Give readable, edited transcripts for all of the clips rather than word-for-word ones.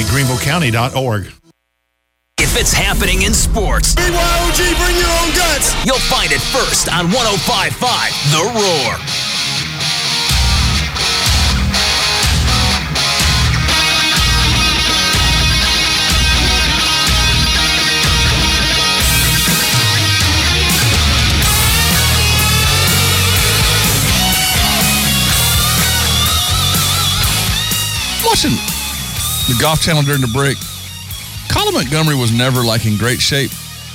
and greenvillecounty.org. If it's happening in sports, BYOG, bring your own guts. You'll find it first on 105.5 The Roar. Watching the Golf Channel during the break, Colin Montgomery was never like in great shape.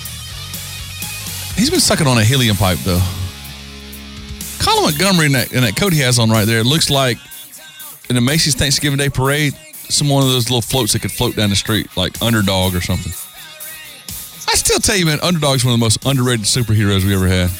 He's been sucking on a helium pipe though. Colin Montgomery and that coat he has on right there looks like in the Macy's Thanksgiving Day Parade, some one of those little floats that could float down the street, like Underdog or something. I still tell you, man, Underdog's one of the most underrated superheroes we ever had.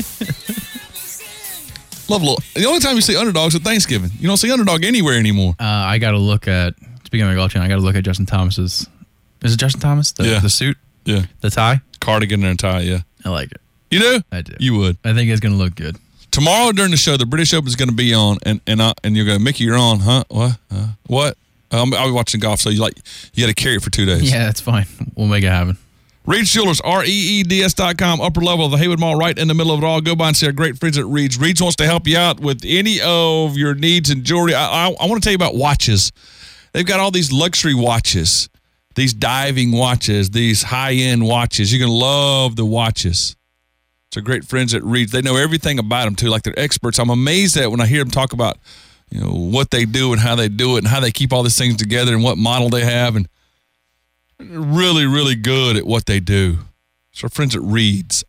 Love a little. The only time you see Underdogs at Thanksgiving. You don't see Underdog anywhere anymore. I got to look at, speaking of Golf Channel, I got to look at Justin Thomas's. Is it Justin Thomas? The suit? Yeah. The tie? Cardigan and a tie, yeah. I like it. You do? I do. You would. I think it's going to look good. Tomorrow during the show, the British Open is going to be on, and you're going, Mickey, you're on, huh? What? I'll be watching golf, so you got to carry it for 2 days. Yeah, that's fine. We'll make it happen. Reed's Jewelers, REEDS.com, upper level of the Haywood Mall, right in the middle of it all. Go by and see our great friends at Reed's. Reed's wants to help you out with any of your needs in jewelry. I want to tell you about watches. They've got all these luxury watches, these diving watches, these high-end watches. You're going to love the watches. So great friends at Reed's. They know everything about them, too, like they're experts. I'm amazed at when I hear them talk about what they do and how they do it and how they keep all these things together and what model they have, and really, really good at what they do. So our friends at Reed's,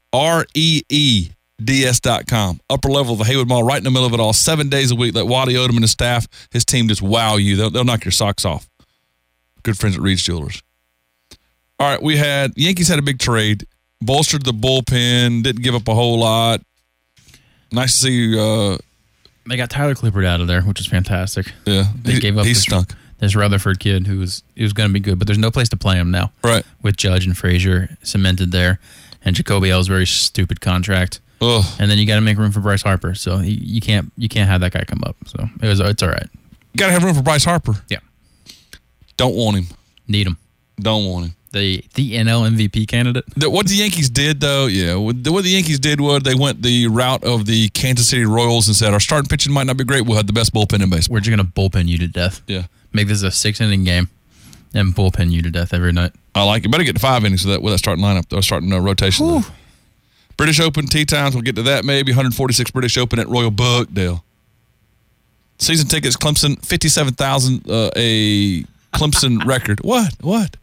REEDS.com, upper level of the Haywood Mall, right in the middle of it all, 7 days a week. Let Waddy Odom and his staff, his team just wow you. They'll knock your socks off. Good friends at Reed's Jewelers. All right, Yankees had a big trade, bolstered the bullpen, didn't give up a whole lot. Nice to see. They got Tyler Clippard out of there, which is fantastic. Yeah, They gave up he stunk. This Rutherford kid he was going to be good, but there's no place to play him now. Right. With Judge and Frazier cemented there, and Jacoby L's very stupid contract. Ugh. And then you got to make room for Bryce Harper, so you can't have that guy come up. So it's all right. You got to have room for Bryce Harper. Yeah. Don't want him. Need him. Don't want him. The NL MVP candidate. What the Yankees did, though, what the Yankees did was they went the route of the Kansas City Royals and said, our starting pitching might not be great. We'll have the best bullpen in baseball. We're just going to bullpen you to death. Yeah. Make this a 6-inning game and bullpen you to death every night. I like it. Better get to 5 innings with that starting lineup, though, starting rotation. British Open, tee times, we'll get to that maybe. 146 British Open at Royal Buckdale. Season tickets, Clemson, 57,000, a Clemson record. What?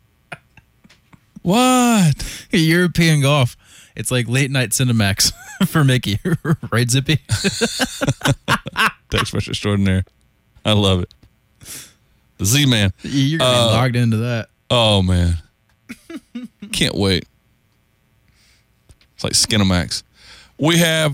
European golf. It's like late night Cinemax for Mickey. Right, Zippy? Text message extraordinaire. I love it. The Z-Man. You're going to be logged into that. Oh, man. Can't wait. It's like Skinamax. We have,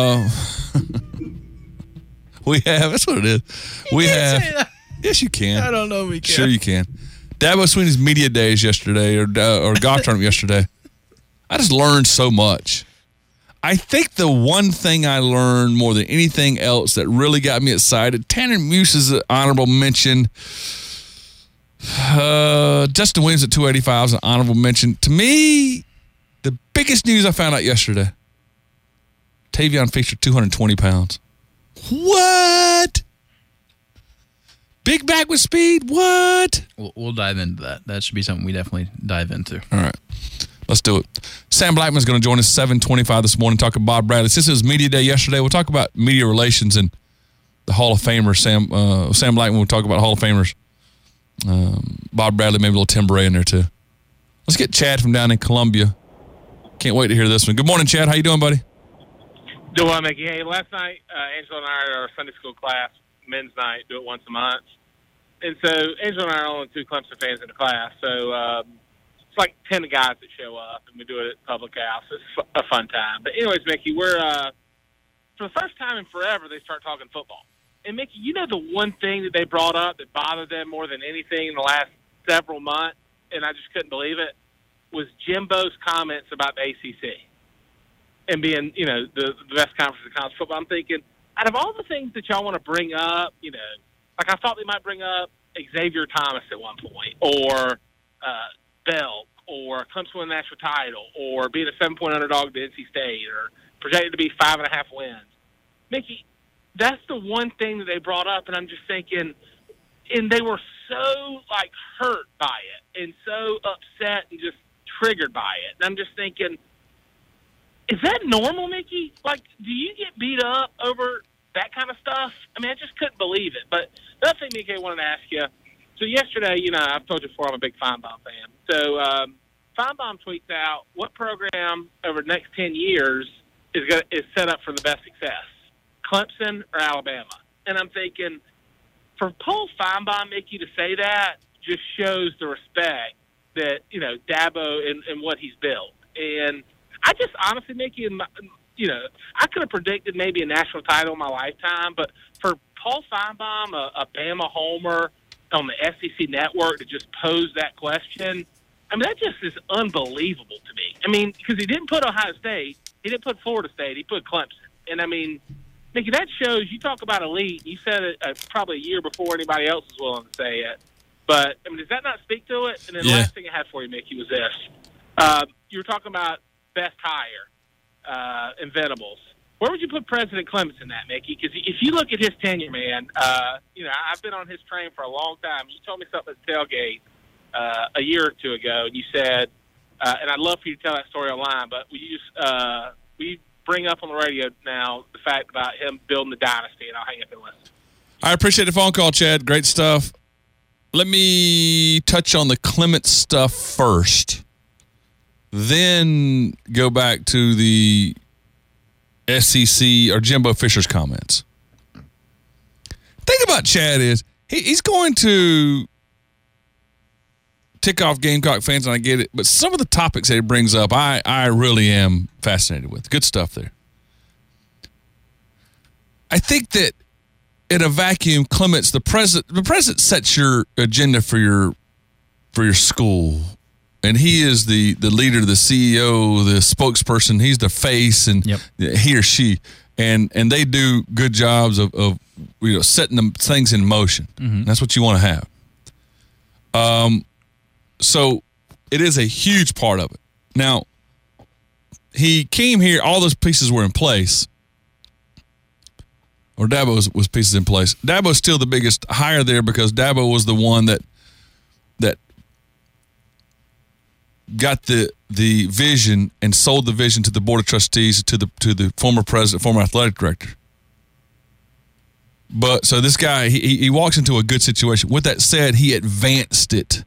that's what it is. Yes, you can. I don't know if we can. Sure you can. Dabo Sweeney's media days yesterday, or golf tournament yesterday. I just learned so much. I think the one thing I learned more than anything else that really got me excited, Tanner Muse is an honorable mention. Justin Williams at 285 is an honorable mention. To me, the biggest news I found out yesterday, Tavion Feature, 220 pounds. What? Big back with speed? What? We'll dive into that. That should be something we definitely dive into. All right. Let's do it. Sam Blackman's going to join us 7:25 this morning, talk about Bob Bradley. Since it was media day yesterday, we'll talk about media relations and the Hall of Famers. Sam Blackman will talk about Hall of Famers. Bob Bradley, maybe a little Tim Bray in there too. Let's get Chad from down in Columbia. Can't wait to hear this one. Good morning, Chad. How you doing, buddy? Doing well, Mickey. Hey, last night, Angela and I are our Sunday school class, men's night, do it once a month. And so Angela and I are only two Clemson fans in the class. So it's like 10 guys that show up, and we do it at public house. It's a fun time. But anyways, Mickey, we're for the first time in forever, they start talking football. And, Mickey, you know the one thing that they brought up that bothered them more than anything in the last several months, and I just couldn't believe it, was Jimbo's comments about the ACC and being, the best conference in college football. I'm thinking, out of all the things that y'all want to bring up, like I thought they might bring up Xavier Thomas at one point, or Belk, or Clemson win the national title, or being a 7-point underdog to NC State, or projected to be 5.5 wins. Mickey, that's the one thing that they brought up, and I'm just thinking, and they were so, like, hurt by it and so upset and just triggered by it. And I'm just thinking, is that normal, Mickey? Like, do you get beat up over that kind of stuff? I mean, I just couldn't believe it. But the other thing, Mickey, I wanted to ask you, so yesterday, you know, I've told you before I'm a big Feinbaum fan. So Feinbaum tweets out, what program over the next 10 years is set up for the best success, Clemson or Alabama? And I'm thinking, for Paul Feinbaum, Mickey, to say that just shows the respect that, you know, Dabo and what he's built. And I just honestly, Mickey, you know, I could have predicted maybe a national title in my lifetime, but for Paul Feinbaum, a Bama homer on the SEC network, to just pose that question, I mean, that just is unbelievable to me. I mean, because he didn't put Ohio State, he didn't put Florida State, he put Clemson. And, I mean, Mickey, that shows, you talk about elite, you said it probably a year before anybody else was willing to say it. But, I mean, does that not speak to it? And then the last thing I had for you, Mickey, was this. You were talking about best hire in Venables. Where would you put President Clemens in that, Mickey? Because if you look at his tenure, man, you know, I've been on his train for a long time. You told me something at the tailgate a year or two ago, and you said, and I'd love for you to tell that story online, but will you bring up on the radio now the fact about him building the dynasty, and I'll hang up and listen. I appreciate the phone call, Chad. Great stuff. Let me touch on the Clements stuff first, then go back to the SEC or Jimbo Fisher's comments. Thing about Chad is he's going to tick off Gamecock fans, and I get it, but some of the topics that he brings up, I really am fascinated with. Good stuff there. I think that in a vacuum, Clements, the president sets your agenda for your school, and he is the leader, the CEO, the spokesperson. He's the face, and he or she, and they do good jobs of you know, setting them things in motion. Mm-hmm. That's what you want to have. So it is a huge part of it. Now, he came here, all those pieces were in place. Or Dabo was pieces in place. Dabo's still the biggest hire there because Dabo was the one that got the vision and sold the vision to the board of trustees, to the former president, former athletic director. But so this guy, he walks into a good situation. With that said, he advanced it.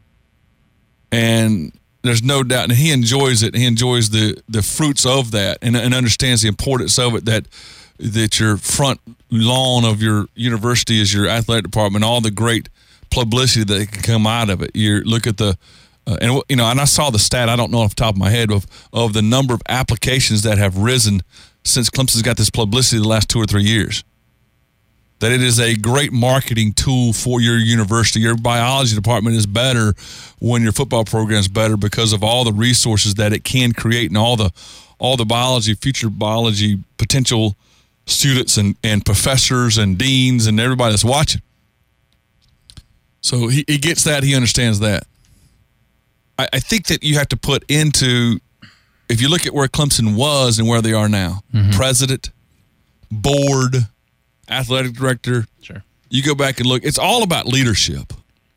And there's no doubt, and he enjoys it. He enjoys the fruits of that and understands the importance of it, that your front lawn of your university is your athletic department, all the great publicity that can come out of it. You look at the and you know, and I saw the stat, I don't know off the top of my head, of the number of applications that have risen since Clemson's got this publicity the last 2 or 3 years. That it is a great marketing tool for your university. Your biology department is better when your football program is better because of all the resources that it can create and all the biology, future biology potential students and professors and deans and everybody that's watching. So he gets that. He understands that. I think that you have to put into, if you look at where Clemson was and where they are now, president, board, athletic director. Sure. You go back and look. It's all about leadership.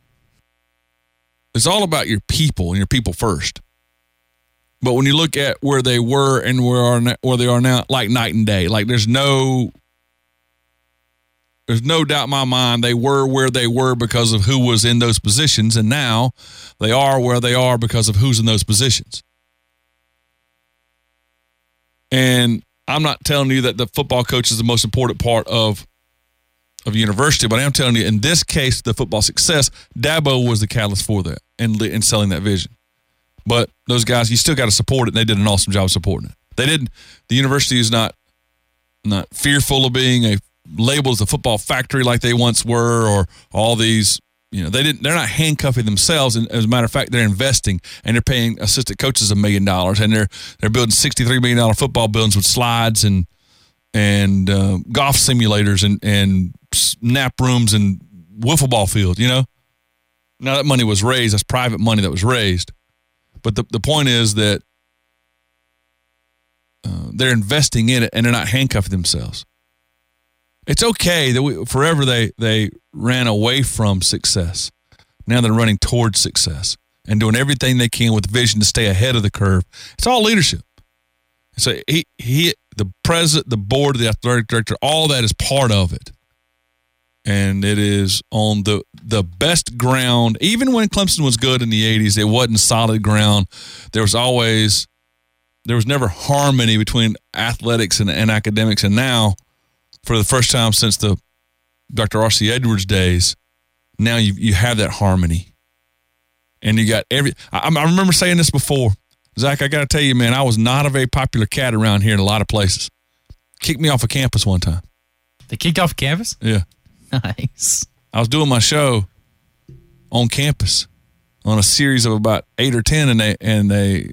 It's all about your people and your people first. But when you look at where they were and where they are now, like night and day. Like there's no doubt in my mind they were where they were because of who was in those positions, and now they are where they are because of who's in those positions. And I'm not telling you that the football coach is the most important part of university, but I am telling you, in this case, the football success, Dabo was the catalyst for that and selling that vision. But those guys, you still got to support it, and they did an awesome job supporting it. They didn't. The university is not fearful of being labeled as a football factory like they once were, or all these. You know, they're not handcuffing themselves. And as a matter of fact, they're investing, and they're paying assistant coaches $1 million, and they're building $63 million football buildings with slides and golf simulators and nap rooms and wiffle ball field, you know? Now, that money was raised. That's private money that was raised. But the point is that they're investing in it, and they're not handcuffing themselves. It's okay that forever they ran away from success. Now they're running towards success and doing everything they can with vision to stay ahead of the curve. It's all leadership. So the president, the board, the athletic director, all that is part of it. And it is on the best ground. Even when Clemson was good in the 80s, it wasn't solid ground. There was never harmony between athletics and academics. And now, for the first time since the Dr. R.C. Edwards days, now you have that harmony. And you got I remember saying this before. Zach, I got to tell you, man, I was not a very popular cat around here in a lot of places. Kicked me off of campus one time. They kicked off campus? Yeah. Nice. I was doing my show on campus on a series of about 8 or 10, and they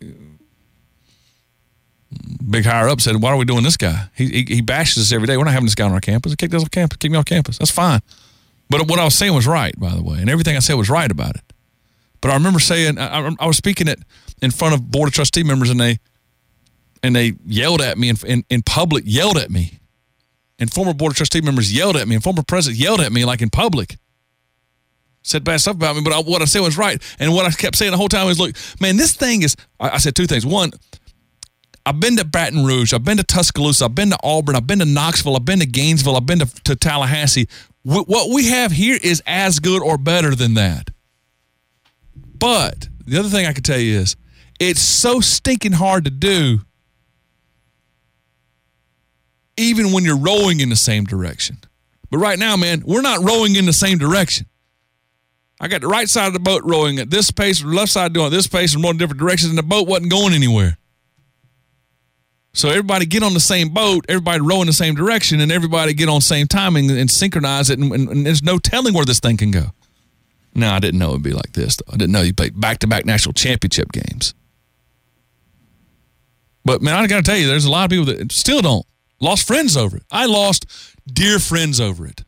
big higher up said, "Why are we doing this guy? He bashes us every day. We're not having this guy on our campus. He kicked us off campus. Kicked me off campus. That's fine." But what I was saying was right, by the way, and everything I said was right about it. But I remember saying I was speaking in front of Board of Trustee members, and they yelled at me in public, yelled at me. And former Board of Trustee members yelled at me, and former president yelled at me, like in public. Said bad stuff about me, but what I said was right. And what I kept saying the whole time was, look, man, this thing is, I said two things. One, I've been to Baton Rouge, I've been to Tuscaloosa, I've been to Auburn, I've been to Knoxville, I've been to Gainesville, I've been to Tallahassee. What we have here is as good or better than that. But the other thing I can tell you is, it's so stinking hard to do, even when you're rowing in the same direction. But right now, man, we're not rowing in the same direction. I got the right side of the boat rowing at this pace, the left side doing this pace, and rowing different directions, and the boat wasn't going anywhere. So everybody get on the same boat, everybody row in the same direction, and everybody get on the same timing and synchronize it, and there's no telling where this thing can go. No, I didn't know it would be like this, though. I didn't know you played back-to-back national championship games. But, man, I got to tell you, there's a lot of people that still don't. Lost friends over it. I lost dear friends over it.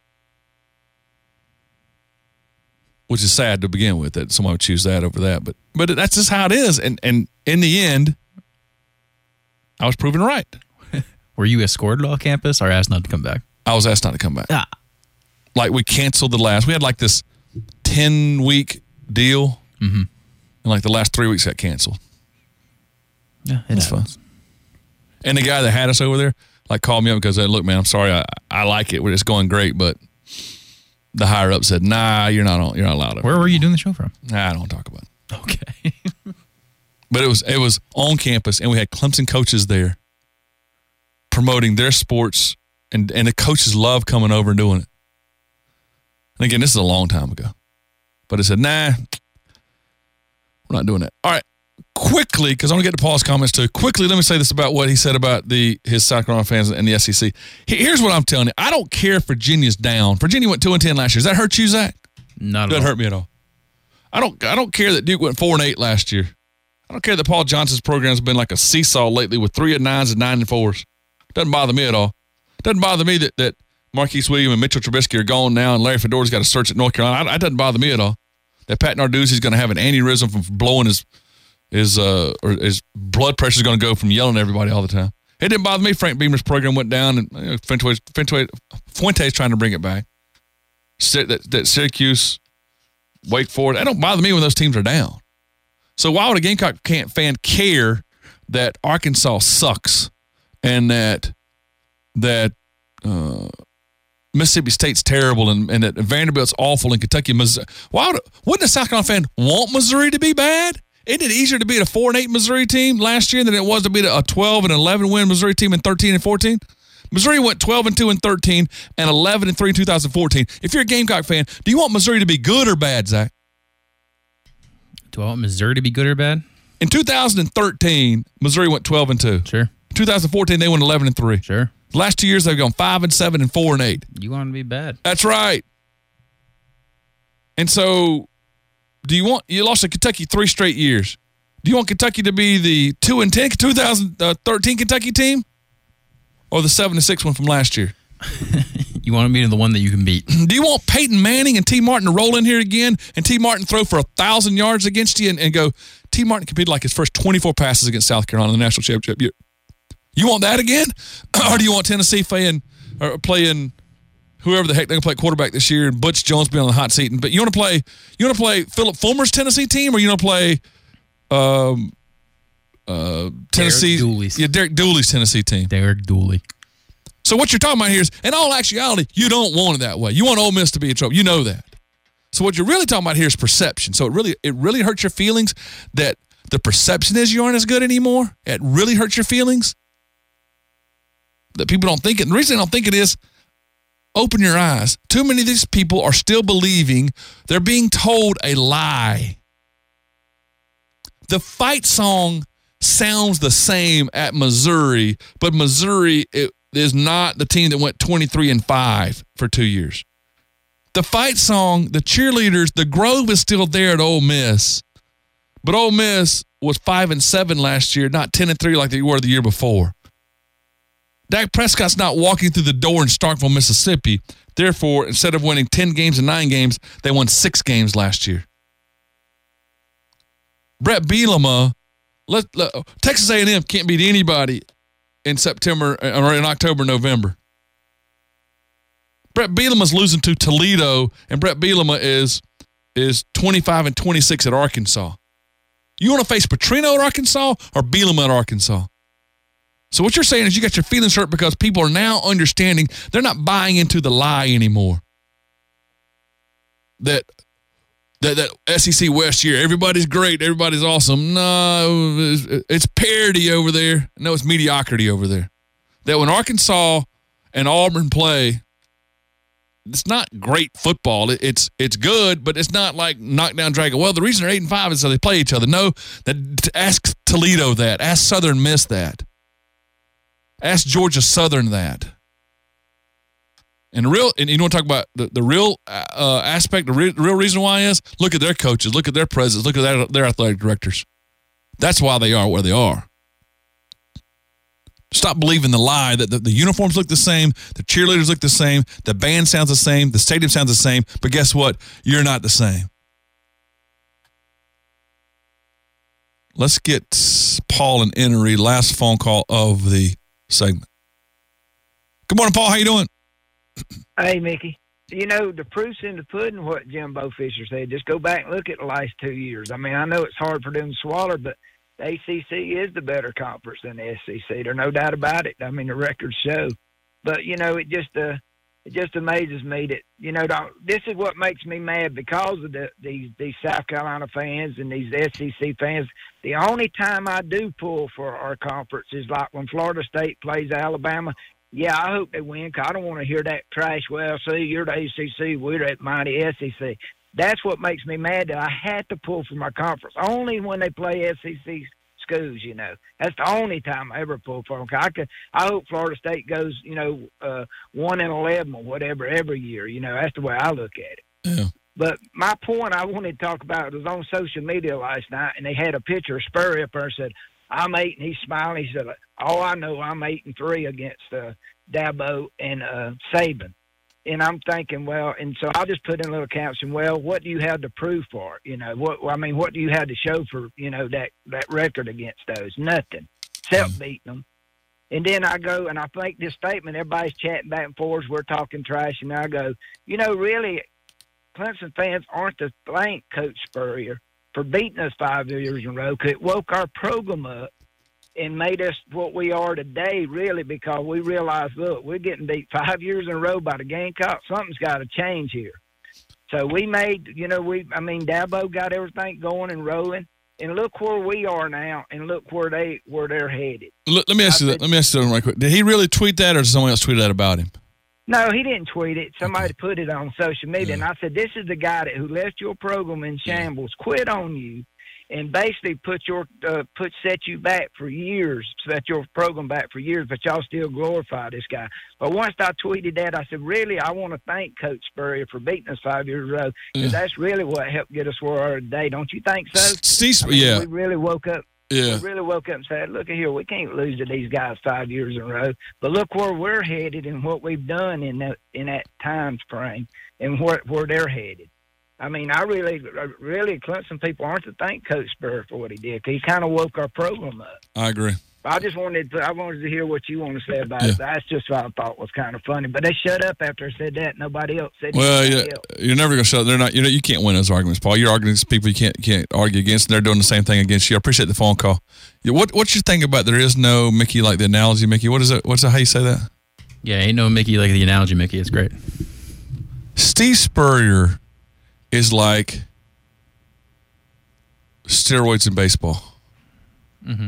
Which is sad to begin with, that someone would choose that over that. But that's just how it is. And in the end, I was proven right. Were you escorted off campus or asked not to come back? I was asked not to come back. Like, we canceled we had like this 10-week deal. Mm-hmm. And like the last 3 weeks got canceled. Yeah, it's fun. And the guy that had us over there, like, called me up because said, "Look, man, I'm sorry. I like it. It's going great, but the higher up said, nah, you're not allowed." Where were you doing the show from? Nah, I don't talk about it. Okay. But it was on campus, and we had Clemson coaches there promoting their sports, and the coaches love coming over and doing it. And again, this is a long time ago. But it said, nah, we're not doing that. All right. Quickly, because I'm going to get to Paul's comments too. Quickly, let me say this about what he said about his South Carolina fans and the SEC. Here's what I'm telling you. I don't care if Virginia's down. Virginia went 2-10 last year. Does that hurt you, Zach? Not at all. Doesn't hurt me at all. I don't care that Duke went 4-8 last year. I don't care that Paul Johnson's program's been like a seesaw lately with 3 9s and 9 4s. Doesn't bother me at all. Doesn't bother me that Marquise Williams and Mitchell Trubisky are gone now, and Larry Fedora's got a search at North Carolina. That doesn't bother me at all. That Pat Narduzzi's going to have an aneurysm from blowing his blood pressure is going to go from yelling at everybody all the time. It didn't bother me. Frank Beamer's program went down, and Fuente's trying to bring it back. That Syracuse, Wake Forest, that don't bother me when those teams are down. So why would a Gamecock fan care that Arkansas sucks and that Mississippi State's terrible and that Vanderbilt's awful and Kentucky, Missouri? Wouldn't a South Carolina fan want Missouri to be bad? Isn't it easier to beat a 4-8 Missouri team last year than it was to beat a 12-11 win Missouri team in 13 and 14? Missouri went 12-2 in 13 and 11-3 in 2014. If you're a Gamecock fan, do you want Missouri to be good or bad, Zach? Do I want Missouri to be good or bad? In 2013, Missouri went 12-2. Sure. In 2014, they went 11-3. Sure. The last 2 years, they've gone 5-7 and 4-8. You want them to be bad? That's right. And so, you lost to Kentucky 3 straight years. Do you want Kentucky to be the 2-10 2013 Kentucky team, or the 7-6 one from last year? You want to be the one that you can beat. Do you want Peyton Manning and T. Martin to roll in here again and T. Martin throw for 1,000 yards against you and go, T. Martin competed like his first 24 passes against South Carolina in the national championship? You want that again? Or do you want Tennessee playing whoever the heck they're going to play quarterback this year and Butch Jones be on the hot seat? But you want to play Philip Fulmer's Tennessee team, or you want to play Tennessee? Derek Dooley's Tennessee team. Derek Dooley. So what you're talking about here is, in all actuality, you don't want it that way. You want Ole Miss to be in trouble. You know that. So what you're really talking about here is perception. So it really hurts your feelings that the perception is you aren't as good anymore. It really hurts your feelings that people don't think it. And the reason they don't think it is, open your eyes. Too many of these people are still believing they're being told a lie. The fight song sounds the same at Missouri, but Missouri is not the team that went 23-5 for 2 years. The fight song, the cheerleaders, the Grove is still there at Ole Miss, but Ole Miss was 5-7 last year, not 10-3 like they were the year before. Dak Prescott's not walking through the door in Starkville, Mississippi. Therefore, instead of winning 10 games and 9 games, they won 6 games last year. Brett Bielema, Texas A&M can't beat anybody in September or in October, November. Brett Bielema's losing to Toledo, and Brett Bielema is 25-26 at Arkansas. You want to face Petrino at Arkansas or Bielema at Arkansas? So what you're saying is you got your feelings hurt because people are now understanding they're not buying into the lie anymore. That SEC West year, everybody's great, everybody's awesome. No, it's parity over there. No, it's mediocrity over there. That when Arkansas and Auburn play, it's not great football. It's good, but it's not like knockdown dragon. Well, the reason they're 8-5 is so they play each other. No, ask Toledo that. Ask Southern Miss that. Ask Georgia Southern that. And you want to talk about the real aspect, the real reason why is, look at their coaches, look at their presidents, look at their athletic directors. That's why they are where they are. Stop believing the lie that the uniforms look the same, the cheerleaders look the same, the band sounds the same, the stadium sounds the same, but guess what? You're not the same. Let's get Paul and Enery, last phone call of the segment. Good morning, Paul. How you doing? Hey, Mickey. You know, the proof's in the pudding, what Jimbo Fisher said. Just go back and look at the last 2 years. I mean, I know it's hard for them to swallow, but the ACC is the better conference than the SEC. There's no doubt about it. I mean, the records show. But, you know, it just amazes me that, you know, this is what makes me mad because of these South Carolina fans and these SEC fans. The only time I do pull for our conference is like when Florida State plays Alabama. Yeah, I hope they win because I don't want to hear that trash. Well, see, you're the ACC, we're that mighty SEC. That's what makes me mad that I had to pull for my conference. Only when they play SEC schools, you know. That's the only time I ever pull for them. I hope Florida State goes, 1-11 or whatever every year. You know, that's the way I look at it. Yeah. But my point I wanted to talk about was on social media last night, and they had a picture of Spurrier up there and said, I'm 8, and he's smiling. He said, oh, I know I'm 8-3 against Dabo and Saban. And I'm thinking, well, and so I just put in a little caption, well, what do you have to prove for it? You know, what do you have to show for, you know, that record against those? Nothing, except beating them. And then I go, and I make this statement, everybody's chatting back and forth, we're talking trash, and I go, you know, really, Clemson fans aren't to thank Coach Spurrier for beating us 5 years in a row, because it woke our program up and made us what we are today, really, because we realized, look, we're getting beat 5 years in a row by the Gamecocks. Something's got to change here. So we made, you know, Dabo got everything going and rolling, and look where we are now, and look where they're headed. Let me ask you something right quick. Did he really tweet that, or did someone else tweet that about him? No, he didn't tweet it. Somebody put it on social media, and I said, this is the guy who left your program in shambles, quit on you, and basically set you back for years, set your program back for years, but y'all still glorify this guy. But once I tweeted that, I said, really, I want to thank Coach Spurrier for beating us 5 years in a row, because that's really what helped get us where we are today. Don't you think so? Yeah. We really woke up. Yeah. We really woke up and said, look here, we can't lose to these guys 5 years in a row. But look where we're headed and what we've done in that time frame and where they're headed. I mean, really, Clemson people aren't to thank Coach Spurrier for what he did. He kind of woke our program up. I agree. I wanted to hear what you want to say about it. That's just what I thought was kind of funny. But they shut up after I said that. Nobody else said anything else. You're never going to shut up. They're not. You can't win those arguments, Paul. You're arguing against people you can't argue against, and they're doing the same thing against you. I appreciate the phone call. What's your thing about there is no Mickey like the analogy Mickey? What is it? What's how you say that? Yeah, ain't no Mickey like the analogy Mickey. It's great. Steve Spurrier is like steroids in baseball. Mm-hmm.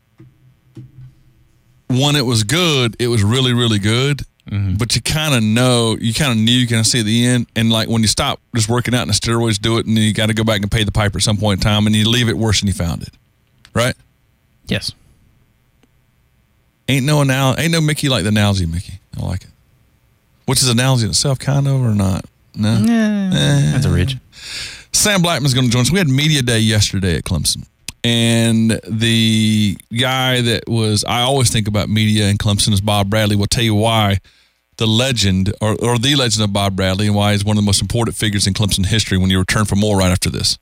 When it was good, it was really, really good. Mm-hmm. But you kind of knew, you kind of see at the end. And like when you stop just working out and the steroids do it, and then you got to go back and pay the piper at some point in time, and you leave it worse than you found it. Right? Yes. Ain't no Mickey like the analogy Mickey. I like it. Which is analogy in itself, kind of, or not? No? That's a reach. Sam Blackman's going to join us. We had Media Day yesterday at Clemson. And the guy that I always think about media in Clemson is Bob Bradley. We'll tell you why the legend or the legend of Bob Bradley and why he's one of the most important figures in Clemson history when you return for more right after this.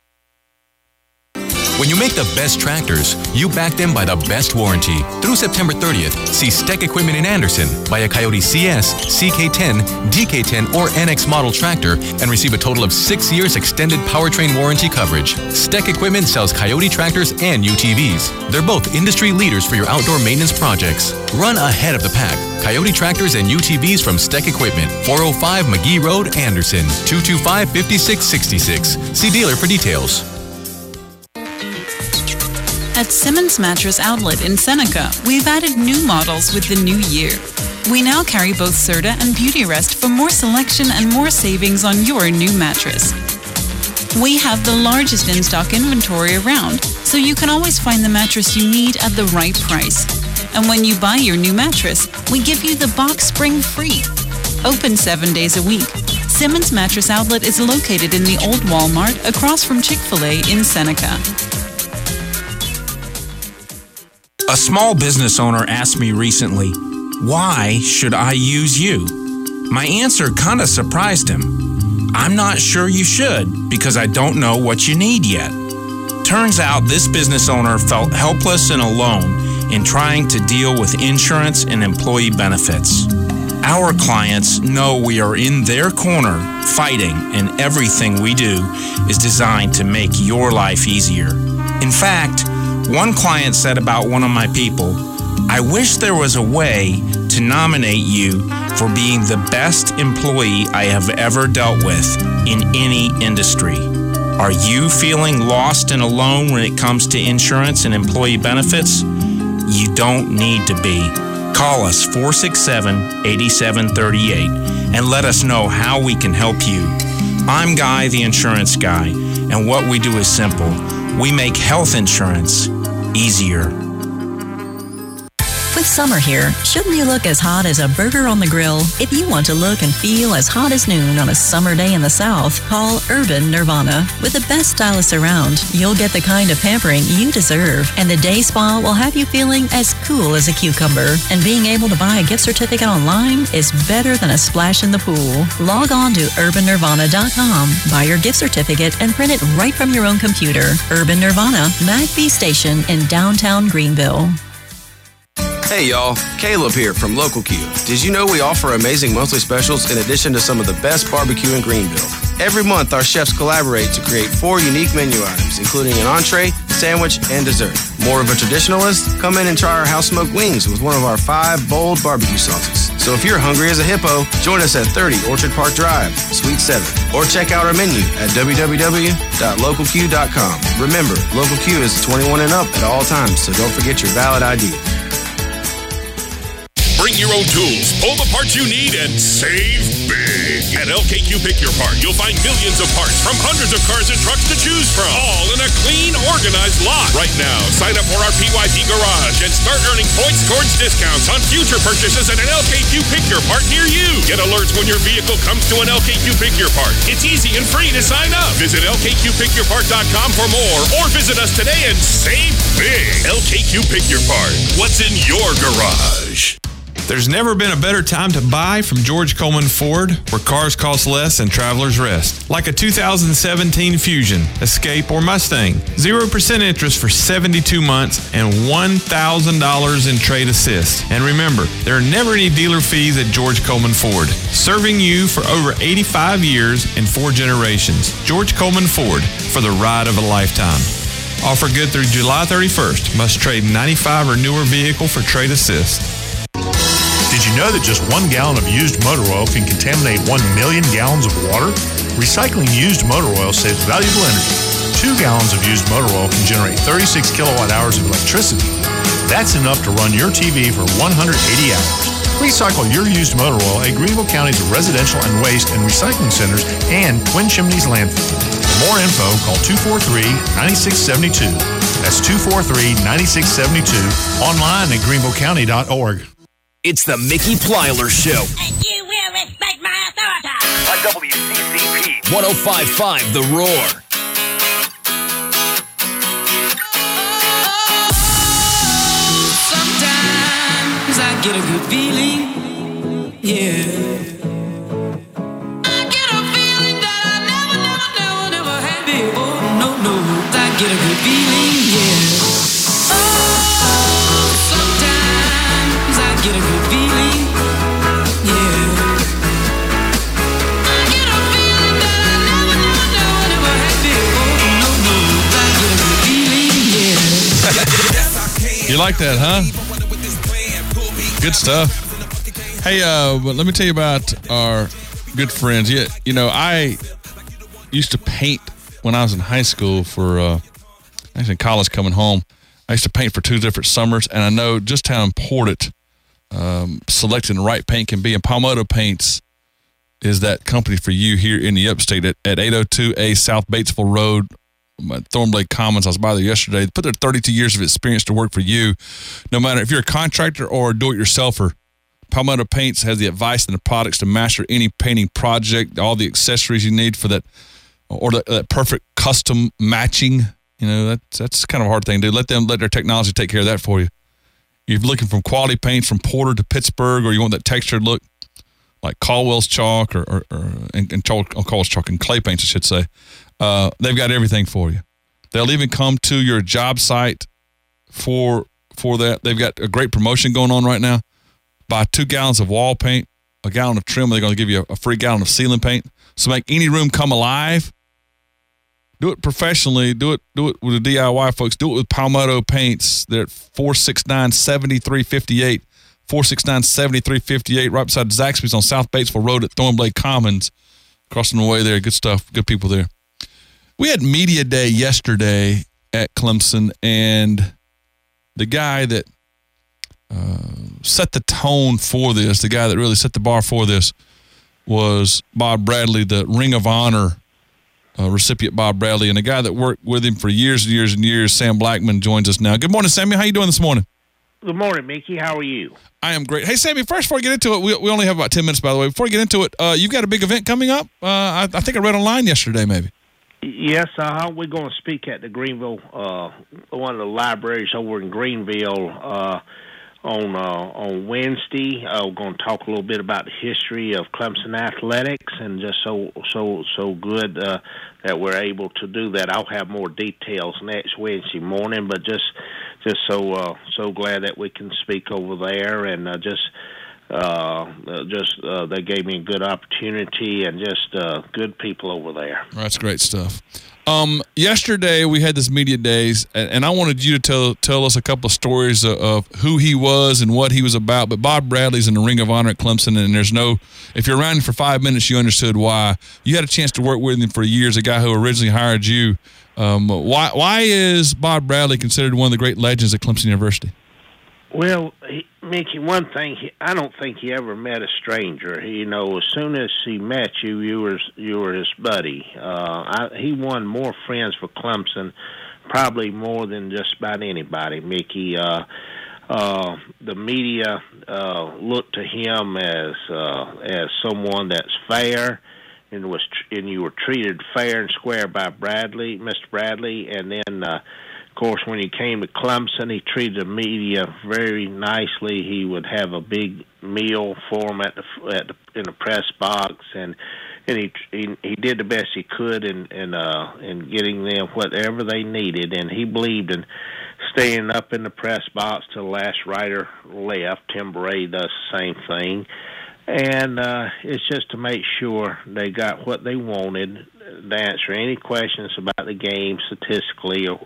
When you make the best tractors, you back them by the best warranty. Through September 30th, see Steck Equipment in Anderson. Buy a Coyote CS, CK10, DK10, or NX model tractor and receive a total of 6 years extended powertrain warranty coverage. Steck Equipment sells Coyote tractors and UTVs. They're both industry leaders for your outdoor maintenance projects. Run ahead of the pack. Coyote tractors and UTVs from Steck Equipment. 405 McGee Road, Anderson. 225-5666. See dealer for details. At Simmons Mattress Outlet in Seneca, we've added new models with the new year. We now carry both Serta and Beauty Rest for more selection and more savings on your new mattress. We have the largest in-stock inventory around, so you can always find the mattress you need at the right price. And when you buy your new mattress, we give you the box spring free. Open 7 days a week. Simmons Mattress Outlet is located in the old Walmart across from Chick-fil-A in Seneca. A small business owner asked me recently, why should I use you? My answer kind of surprised him. I'm not sure you should because I don't know what you need yet. Turns out this business owner felt helpless and alone in trying to deal with insurance and employee benefits. Our clients know we are in their corner fighting, and everything we do is designed to make your life easier. In fact, one client said about one of my people, I wish there was a way to nominate you for being the best employee I have ever dealt with in any industry. Are you feeling lost and alone when it comes to insurance and employee benefits? You don't need to be. Call us 467-8738 and let us know how we can help you. I'm Guy, the insurance guy, and what we do is simple. We make health insurance easier. With summer here, shouldn't you look as hot as a burger on the grill? If you want to look and feel as hot as noon on a summer day in the South, call Urban Nirvana. With the best stylists around, you'll get the kind of pampering you deserve, and the day spa will have you feeling as cool as a cucumber. And being able to buy a gift certificate online is better than a splash in the pool. Log on to urbannirvana.com, buy your gift certificate, and print it right from your own computer. Urban Nirvana, MagB Station in downtown Greenville. Hey y'all, Caleb here from Local Q. Did you know we offer amazing monthly specials in addition to some of the best barbecue in Greenville? Every month, our chefs collaborate to create 4 unique menu items, including an entree, sandwich, and dessert. More of a traditionalist? Come in and try our house-smoked wings with one of our 5 bold barbecue sauces. So if you're hungry as a hippo, join us at 30 Orchard Park Drive, Suite 7, or check out our menu at www.localq.com. Remember, Local Q is 21 and up at all times, so don't forget your valid ID. Bring your own tools, pull the parts you need, and save big. At LKQ Pick Your Part, you'll find millions of parts from hundreds of cars and trucks to choose from, all in a clean, organized organized lot. Right now, sign up for our PYP Garage and start earning points towards discounts on future purchases at an LKQ Pick Your Part near you. Get alerts when your vehicle comes to an LKQ Pick Your Part. It's easy and free to sign up. Visit LKQPickYourPart.com for more or visit us today and save big. LKQ Pick Your Part. What's in your garage? There's never been a better time to buy from George Coleman Ford, where cars cost less and travelers rest. Like a 2017 Fusion, Escape, or Mustang. 0% interest for 72 months and $1,000 in trade assist. And remember, there are never any dealer fees at George Coleman Ford. Serving you for over 85 years and 4 generations. George Coleman Ford, for the ride of a lifetime. Offer good through July 31st. Must trade 95 or newer vehicle for trade assist. Did you know that just 1 gallon of used motor oil can contaminate 1 million gallons of water? Recycling used motor oil saves valuable energy. 2 gallons of used motor oil can generate 36 kilowatt hours of electricity. That's enough to run your TV for 180 hours. Recycle your used motor oil at Greenville County's residential and waste and recycling centers and Twin Chimneys landfill. For more info, call 243-9672. That's 243-9672. Online at greenvillecounty.org. It's the Mickey Plyler Show. And you will respect my authority. On WCCP 105.5 The Roar. Sometimes I get a good feeling, yeah. I get a feeling that I never had before. No, I get a good feeling, yeah. Get a good feeling, yeah. I get a feeling that I never had before. No, I get a good feeling, yeah. You like that, huh? Good stuff. Hey, but let me tell you about our good friends. Yeah, you know, I used to paint when I was in high school for, actually in college coming home. I used to paint for 2 different summers, and I know just how important selecting the right paint can be. And Palmetto Paints is that company for you here in the upstate at 802A South Batesville Road, Thornblade Commons. I was by there yesterday. They put their 32 years of experience to work for you. No matter if you're a contractor or a do-it-yourselfer, Palmetto Paints has the advice and the products to master any painting project, all the accessories you need for that, or that perfect custom matching. You know, that's kind of a hard thing to do. Let their technology take care of that for you. You're looking from quality paints from Porter to Pittsburgh, or you want that textured look like Caldwell's chalk and Caldwell's chalk and clay paints, I should say. They've got everything for you. They'll even come to your job site for that. They've got a great promotion going on right now. Buy 2 gallons of wall paint, a gallon of trim. They're going to give you a free gallon of ceiling paint. So make any room come alive. Do it professionally. Do it with the DIY folks. Do it with Palmetto Paints. They're at 469-7358. 469-7358, right beside Zaxby's on South Batesville Road at Thornblade Commons. Crossing the way there. Good stuff. Good people there. We had Media Day yesterday at Clemson, and the guy that set the tone for this, the guy that really set the bar for this, was Bob Bradley, the Ring of Honor recipient Bob Bradley, and a guy that worked with him for years and years and years, Sam Blackman, joins us now. Good morning, Sammy. How you doing this morning? Good morning, Mickey. How are you? I am great. Hey, Sammy, first, before we get into it, we only have about 10 minutes, by the way. Before we get into it, you've got a big event coming up. I think I read online yesterday, maybe. Yes, we're going to speak at the Greenville, one of the libraries over in Greenville on Wednesday. We're going to talk a little bit about the history of Clemson athletics, and just so good that we're able to do that. I'll have more details next Wednesday morning, but just so glad that we can speak over there, and they gave me a good opportunity, and just good people over there. That's great stuff. Yesterday we had this media days, and I wanted you to tell us a couple of stories of who he was and what he was about. But Bob Bradley's in the Ring of Honor at Clemson, and if you're around him for 5 minutes, you understood why. You had a chance to work with him for years, a guy who originally hired you. Why is Bob Bradley considered one of the great legends at Clemson University? Well, Mickey, one thing, I don't think he ever met a stranger. As soon as he met you, you were his buddy. He won more friends for Clemson probably more than just about anybody, Mickey. The media looked to him as someone that's fair, and you were treated fair and square by Mr. Bradley. And then, of course, when he came to Clemson, he treated the media very nicely. He would have a big meal for them in the press box, and he did the best he could in getting them whatever they needed. And he believed in staying up in the press box till the last writer left. Tim Bray does the same thing. And it's just to make sure they got what they wanted, to answer any questions about the game statistically, or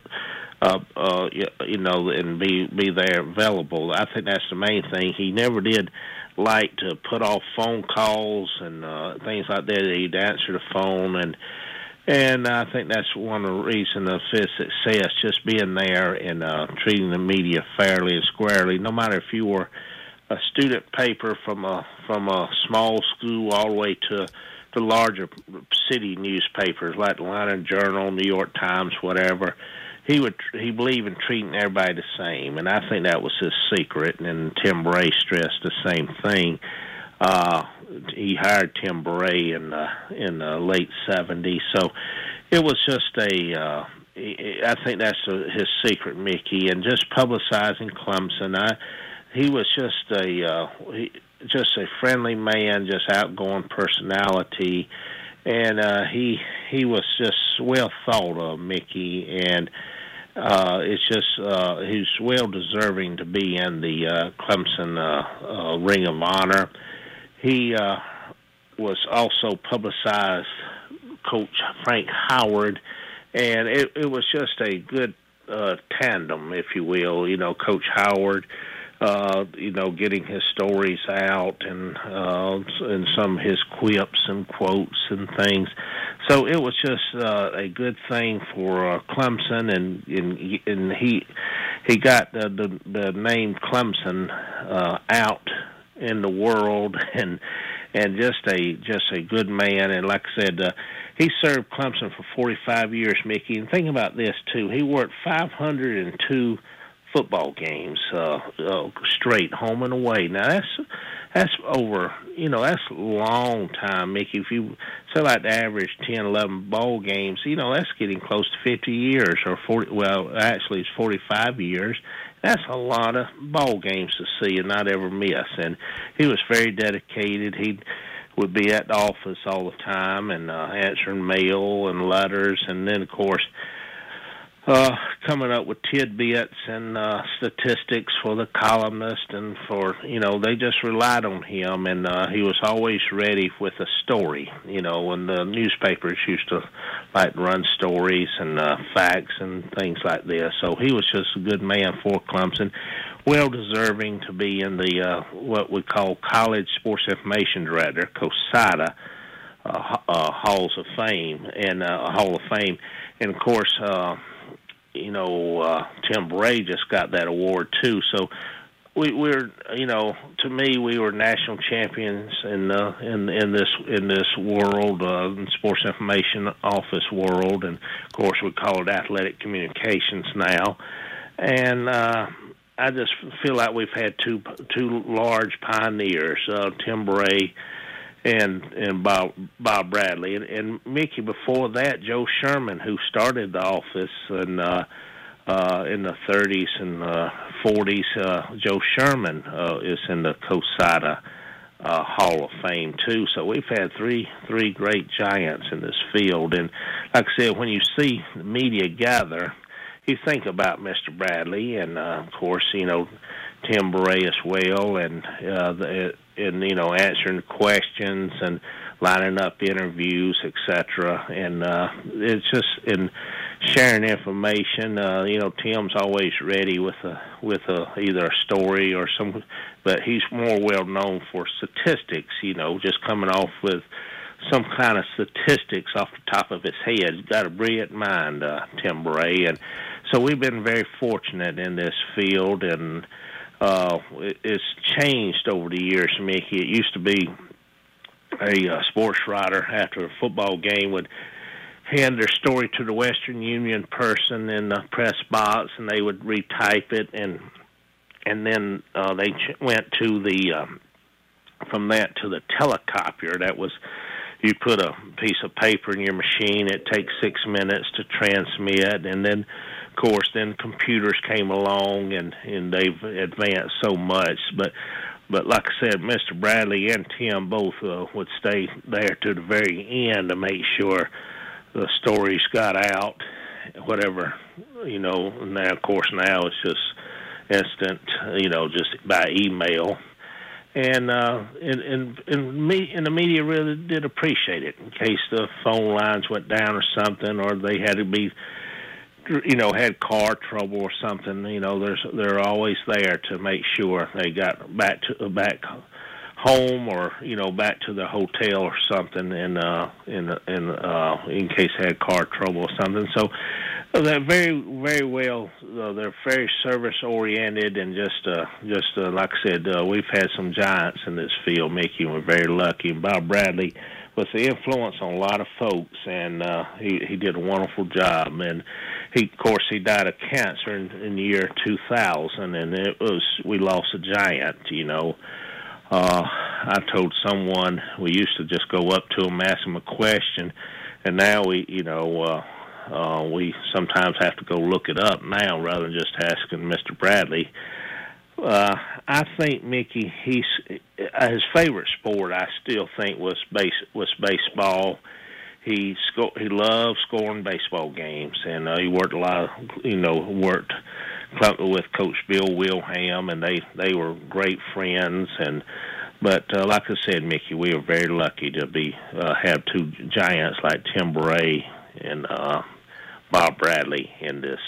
and be there available. I think that's the main thing. He never did like to put off phone calls and things like that. He'd answer the phone, and I think that's one of the reasons of his success, just being there and treating the media fairly and squarely, no matter if you were a student paper from a small school all the way to the larger city newspapers like the Atlanta Journal, New York Times, whatever. He believed in treating everybody the same, and I think that was his secret. And Tim Bray stressed the same thing. He hired Tim Bray in the late '70s, so it was just I think that's his secret, Mickey, and just publicizing Clemson. He was just a friendly man, just outgoing personality, and he was just well thought of, Mickey, and it's just he's well deserving to be in the Clemson Ring of Honor. He was also publicized Coach Frank Howard, and it was just a good tandem, if you will. Coach Howard, getting his stories out and some of his quips and quotes and things. So it was just a good thing for Clemson, and he got the name Clemson out in the world, and just a good man. And like I said, he served Clemson for 45 years, Mickey. And think about this too: he worked 502 football games straight, home and away. Now that's over, that's a long time, Mickey. If you say like the average 10, 11 ball games, that's getting close to 50 years or 40. Well, actually, it's 45 years. That's a lot of ball games to see and not ever miss. And he was very dedicated. He would be at the office all the time and answering mail and letters, and then of course coming up with tidbits and statistics for the columnist, and for they just relied on him, and he was always ready with a story. When the newspapers used to like run stories and facts and things like this, so he was just a good man for Clemson, well deserving to be in the what we call College Sports Information Director, COSADA, Halls of Fame, and Hall of Fame, and of course. Tim Bray just got that award too. So we're, to me, we were national champions in this world, in sports information office world, and of course we call it athletic communications now. And I just feel like we've had two large pioneers, Tim Bray and Bob Bradley, and Mickey. Before that, Joe Sherman, who started the office in the 30s and 40s. Joe Sherman is in the COSADA Hall of Fame too. So we've had three great giants in this field. And like I said, when you see the media gather, you think about Mr. Bradley, and of course, Tim Bray as well, and answering questions and lining up interviews, etc. And it's just in sharing information. Tim's always ready with either a story or some, but he's more well known for statistics. Just coming off with some kind of statistics off the top of his head. He's got a brilliant mind, Tim Bray, and so we've been very fortunate in this field, and it's changed over the years, Mickey. It used to be a sports writer after a football game would hand their story to the Western Union person in the press box, and they would retype it, and then they went to the from that to the telecopier. That was, you put a piece of paper in your machine. It takes 6 minutes to transmit, and then, of course, then computers came along, and they've advanced so much. But like I said, Mr. Bradley and Tim both would stay there to the very end to make sure the stories got out, whatever, Now, of course, now it's just instant, just by email. And the media really did appreciate it in case the phone lines went down or something, or they had to be, had car trouble or something. They're always there to make sure they got back home or back to the hotel or something, in case they had car trouble or something. So they're very, very well. They're very service oriented, and just like I said, we've had some giants in this field, Mickey. And we're very lucky. And Bob Bradley was the influence on a lot of folks, and he did a wonderful job. And he died of cancer in the year 2000, and we lost a giant. I told someone we used to just go up to him, ask him a question, and now we sometimes have to go look it up now rather than just asking Mr. Bradley. I think, Mickey, his favorite sport, I still think, was baseball. He loved scoring baseball games, and he worked a lot of, worked with Coach Bill Wilhelm, and they were great friends. But like I said, Mickey, we were very lucky to have two giants like Tim Bray and Bob Bradley in this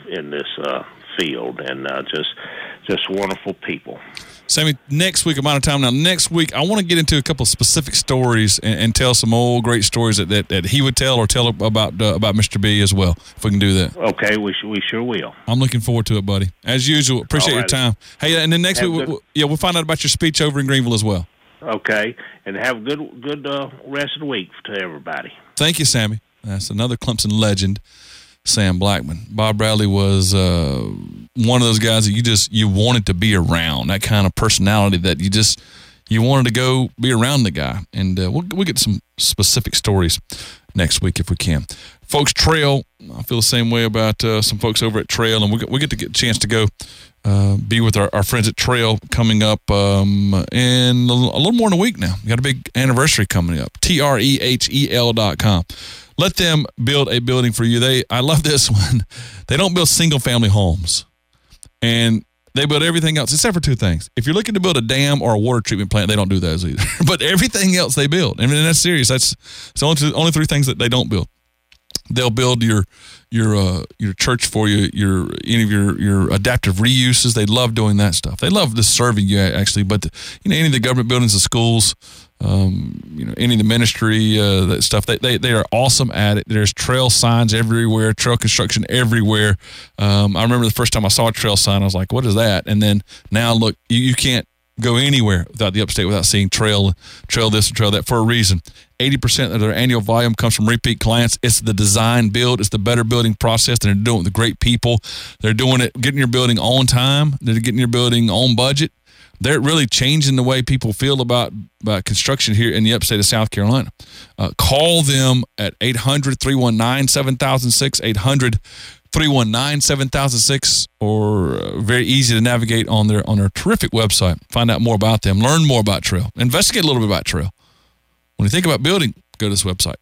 field, and just wonderful people. Sammy, next week, I'm out of time now. Next week, I want to get into a couple of specific stories and tell some old great stories that he would tell, or tell about Mr. B as well, if we can do that. Okay, we sure will. I'm looking forward to it, buddy. As usual, appreciate your time. Hey, and then next week, we'll find out about your speech over in Greenville as well. Okay, and have a good rest of the week to everybody. Thank you, Sammy. That's another Clemson legend, Sam Blackman. Bob Bradley was one of those guys that you wanted to be around, that kind of personality that you wanted to go be around the guy. And we'll get some specific stories next week if we can. Folks, Trail, I feel the same way about some folks over at Trail, and we get a chance to go be with our friends at Trail coming up in a little more than a week now. We got a big anniversary coming up. TREHEL.com. Let them build a building for you. I love this one. They don't build single-family homes, and they build everything else except for two things. If you're looking to build a dam or a water treatment plant, they don't do those either. But everything else they build. I mean, that's serious. That's only three things that they don't build. They'll build your church for you, any of your adaptive reuses. They love doing that stuff. They love serving you actually. But any of the government buildings, the schools, any of the ministry that stuff, they are awesome at it. There's trail signs everywhere, trail construction everywhere. I remember the first time I saw a trail sign, I was like, "What is that?" And then now look, you can't go anywhere without the upstate without seeing trail this and trail that for a reason. 80% of their annual volume comes from repeat clients. It's the design build. It's the better building process. They're doing it with great people. They're doing it, getting your building on time. They're getting your building on budget. They're really changing the way people feel about construction here in the upstate of South Carolina. Call them at 800-319-7006, 800-319-7006, or very easy to navigate on their terrific website. Find out more about them. Learn more about Trail. Investigate a little bit about Trail. When you think about building, go to this website,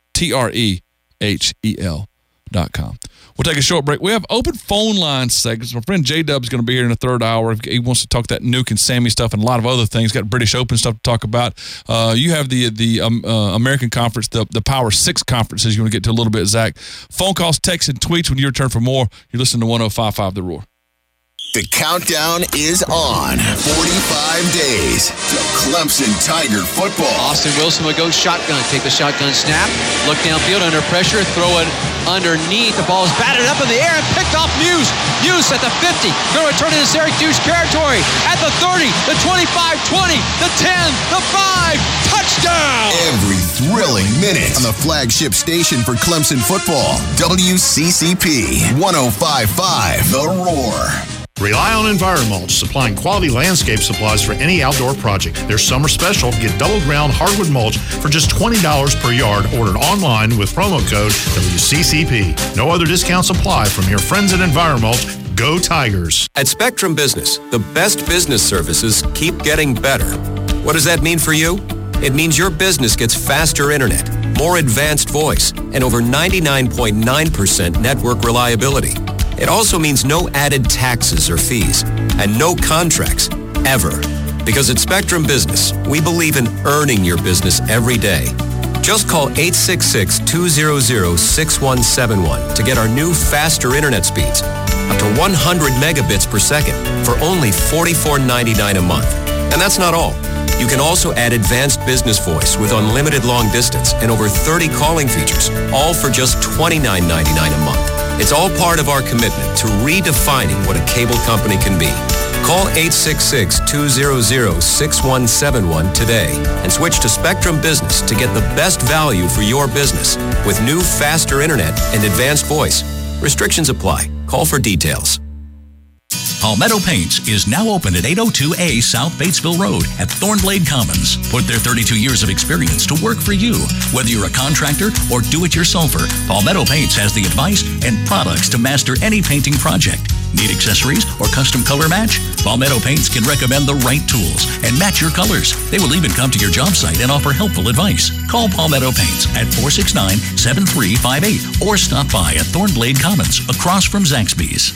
TREHEL.com. We'll take a short break. We have open phone line segments. My friend J-Dub is going to be here in the third hour. He wants to talk that Nuke and Sammy stuff and a lot of other things. Got British Open stuff to talk about. You have the American Conference, the Power 6 conferences you want to get to a little bit, Zach. Phone calls, texts, and tweets when you return for more. You're listening to 105.5 The Roar. The countdown is on. 45 days to Clemson Tiger football. Austin Wilson will go shotgun. Take the shotgun snap. Look downfield under pressure. Throw it underneath. The ball is batted up in the air and picked off Muse. Buse at the 50. Going to return into Syracuse territory. At the 30, the 25, 20, the 10, the 5. Touchdown! Every thrilling minute on the flagship station for Clemson football. WCCP 105.5 The Roar. Rely on EnviroMulch, supplying quality landscape supplies for any outdoor project. Their summer special, get double ground hardwood mulch for just $20 per yard, ordered online with promo code WCCP. No other discounts apply from your friends at EnviroMulch. Go Tigers. At Spectrum Business, the best business services keep getting better. What does that mean for you? It means your business gets faster internet, more advanced voice, and over 99.9% network reliability. It also means no added taxes or fees, and no contracts, ever. Because at Spectrum Business, we believe in earning your business every day. Just call 866-200-6171 to get our new faster internet speeds, up to 100 megabits per second, for only $44.99 a month. And that's not all. You can also add advanced business voice with unlimited long distance and over 30 calling features, all for just $29.99 a month. It's all part of our commitment to redefining what a cable company can be. Call 866-200-6171 today and switch to Spectrum Business to get the best value for your business with new faster internet and advanced voice. Restrictions apply. Call for details. Palmetto Paints is now open at 802A South Batesville Road at Thornblade Commons. Put their 32 years of experience to work for you. Whether you're a contractor or do-it-yourselfer, Palmetto Paints has the advice and products to master any painting project. Need accessories or custom color match? Palmetto Paints can recommend the right tools and match your colors. They will even come to your job site and offer helpful advice. Call Palmetto Paints at 469-7358 or stop by at Thornblade Commons across from Zaxby's.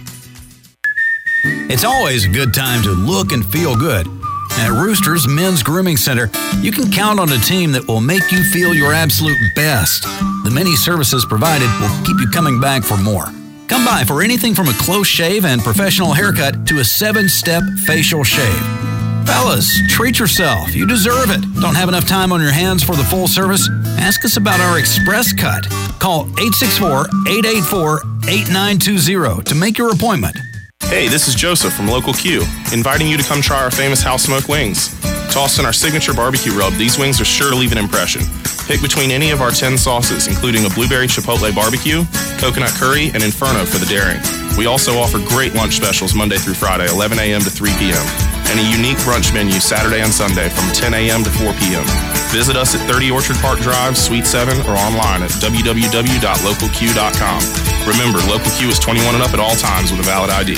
It's always a good time to look and feel good. At Roosters Men's Grooming Center, you can count on a team that will make you feel your absolute best. The many services provided will keep you coming back for more. Come by for anything from a close shave and professional haircut to a 7-step facial shave. Fellas, treat yourself. You deserve it. Don't have enough time on your hands for the full service? Ask us about our Express Cut. Call 864-884-8920 to make your appointment. Hey, this is Joseph from Local Q, inviting you to come try our famous house smoked wings. Tossed in our signature barbecue rub, these wings are sure to leave an impression. Pick between any of our 10 sauces, including a blueberry chipotle barbecue, coconut curry, and inferno for the daring. We also offer great lunch specials Monday through Friday, 11 a.m. to 3 p.m., and a unique brunch menu Saturday and Sunday from 10 a.m. to 4 p.m. Visit us at 30 Orchard Park Drive, Suite 7, or online at www.localq.com. Remember, Local Q is 21 and up at all times with a valid ID.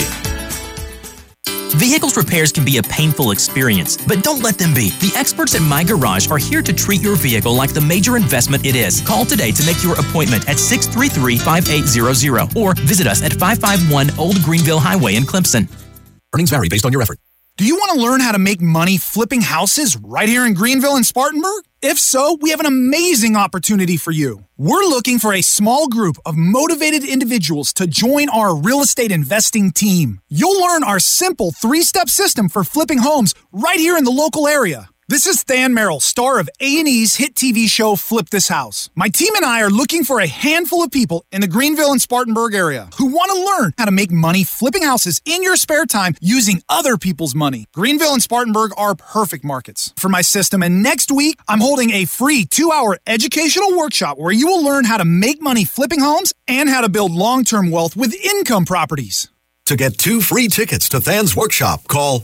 Vehicles repairs can be a painful experience, but don't let them be. The experts at My Garage are here to treat your vehicle like the major investment it is. Call today to make your appointment at 633-5800 or visit us at 551 Old Greenville Highway in Clemson. Earnings vary based on your effort. Do you want to learn how to make money flipping houses right here in Greenville and Spartanburg? If so, we have an amazing opportunity for you. We're looking for a small group of motivated individuals to join our real estate investing team. You'll learn our simple 3-step system for flipping homes right here in the local area. This is Than Merrill, star of A&E's hit TV show Flip This House. My team and I are looking for a handful of people in the Greenville and Spartanburg area who want to learn how to make money flipping houses in your spare time using other people's money. Greenville and Spartanburg are perfect markets for my system, and next week I'm holding a free 2-hour educational workshop where you will learn how to make money flipping homes and how to build long-term wealth with income properties. To get 2 free tickets to Than's workshop, call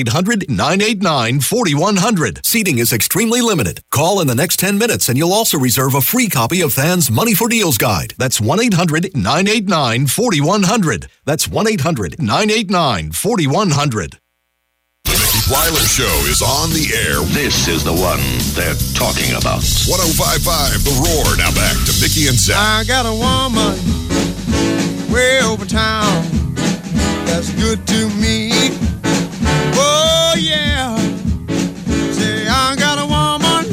1-800-989-4100. Seating is extremely limited. Call in the next 10 minutes and you'll also reserve a free copy of Than's Money for Deals Guide. That's 1-800-989-4100. That's 1-800-989-4100. The Mickey Weiler Show is on the air. This is the one they're talking about. 105.5 The Roar. Now back to Mickey and Zach. I got a woman way over town that's good to me. Oh, yeah. Say, I got a woman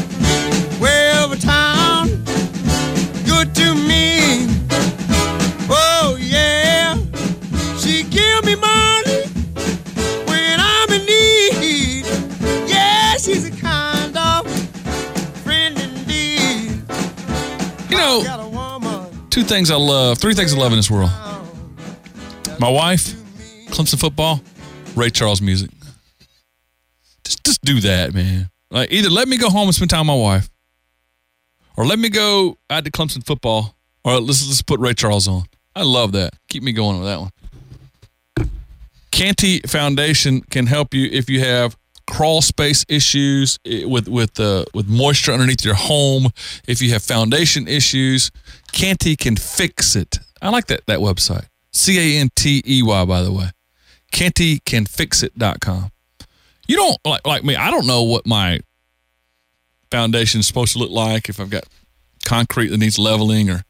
way over town, good to me. Oh, yeah. She give me money when I'm in need. Yeah, she's a kind of friend indeed. You know, 2 things I love, 3 things I love in this world. My wife, Clemson football, Ray Charles music. Just do that, man. Like, either let me go home and spend time with my wife, or let me go out to Clemson football, or let's put Ray Charles on. I love that. Keep me going with that one. Canty Foundation can help you if you have crawl space issues with moisture underneath your home. If you have foundation issues, Canty can fix it. I like that website. Cantey, by the way. CantyCanFixIt.com. You don't like me. I don't know what my foundation is supposed to look like. If I've got concrete that needs leveling, or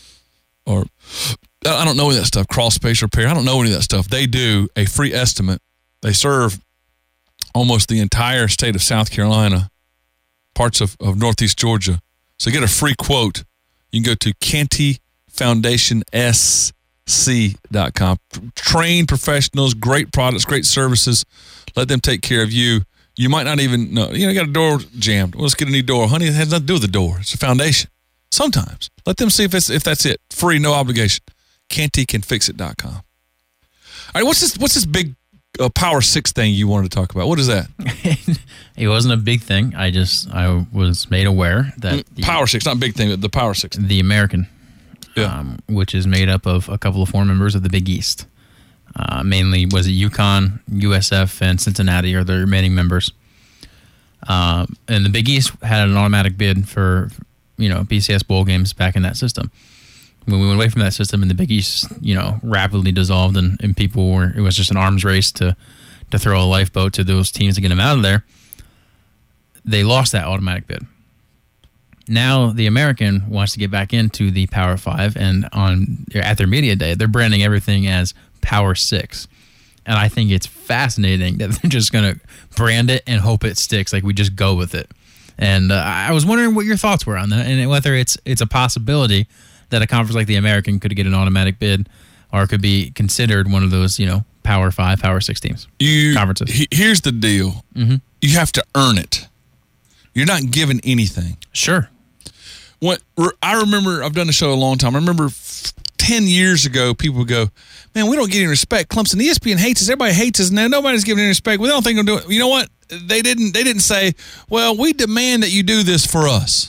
I don't know any of that stuff. Crawl space repair. I don't know any of that stuff. They do a free estimate. They serve almost the entire state of South Carolina, parts of Northeast Georgia. So get a free quote. You can go to CantyFoundationSC.com. Trained professionals, great products, great services. Let them take care of you. You might not even know. You got a door jammed. Well, let's get a new door. Honey, it has nothing to do with the door. It's a foundation. Sometimes. Let them see if that's it. Free, no obligation. CantyCanFixIt.com. All right, what's this big Power 6 thing you wanted to talk about? What is that? It wasn't a big thing. I was made aware that Power 6, not big thing, but the Power 6. The American, which is made up of a couple of former members of the Big East. Mainly, was it UConn, USF, and Cincinnati are the remaining members. And the Big East had an automatic bid for, BCS bowl games back in that system. When we went away from that system and the Big East, rapidly dissolved and it was just an arms race to throw a lifeboat to those teams to get them out of there, they lost that automatic bid. Now the American wants to get back into the Power 5, and at their media day, they're branding everything as Power 6. And I think it's fascinating that they're just going to brand it and hope it sticks, like we just go with it. And I was wondering what your thoughts were on that, and whether it's a possibility that a conference like the American could get an automatic bid, or could be considered one of those, Power 5, Power 6 teams. Conferences. Here's the deal. Mm-hmm. You have to earn it. You're not given anything. Sure. I remember, I've done the show a long time. I remember 10 years ago, people would go, man, we don't get any respect. Clemson, ESPN hates us. Everybody hates us. Now nobody's giving any respect. We don't think they'll do it. You know what? They didn't say, well, we demand that you do this for us.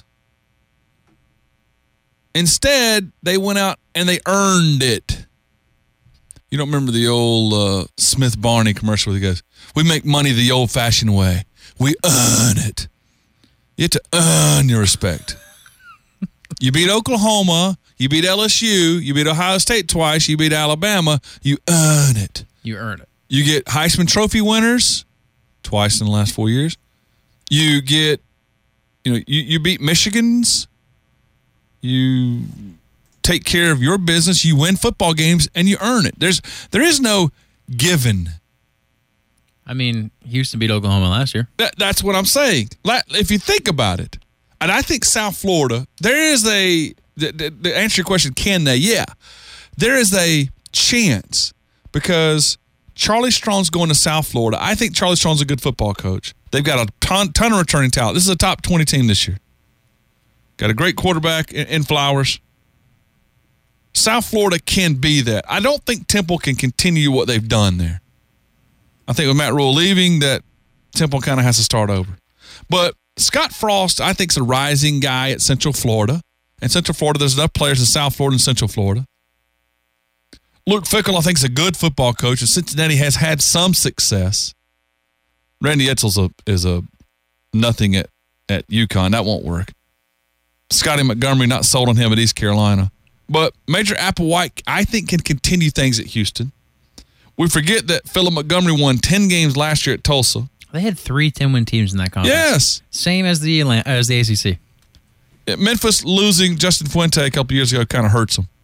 Instead, they went out and they earned it. You don't remember the old Smith Barney commercial where he goes, we make money the old-fashioned way. We earn it. You have to earn your respect. You beat Oklahoma, you beat LSU, you beat Ohio State twice, you beat Alabama, you earn it. You earn it. You get Heisman Trophy winners twice in the last 4 years. You get, you beat Michigan's. You take care of your business, you win football games, and you earn it. There is no given. I mean, Houston beat Oklahoma last year. That's what I'm saying. If you think about it, and I think South Florida, there is to answer your question, can they? Yeah. There is a chance because Charlie Strong's going to South Florida. I think Charlie Strong's a good football coach. They've got a ton of returning talent. This is a top 20 team this year. Got a great quarterback in Flowers. South Florida can be that. I don't think Temple can continue what they've done there. I think with Matt Rule leaving, that Temple kind of has to start over. But Scott Frost, I think, is a rising guy at Central Florida. In Central Florida, there's enough players in South Florida and Central Florida. Luke Fickell, I think, is a good football coach, and Cincinnati has had some success. Randy Edsall is a nothing at UConn. That won't work. Scotty Montgomery, not sold on him at East Carolina. But Major Applewhite, I think, can continue things at Houston. We forget that Philip Montgomery won 10 games last year at Tulsa. They had 3 10-win teams in that conference. Yes. Same as the ACC. Memphis losing Justin Fuente a couple years ago kind of hurts them.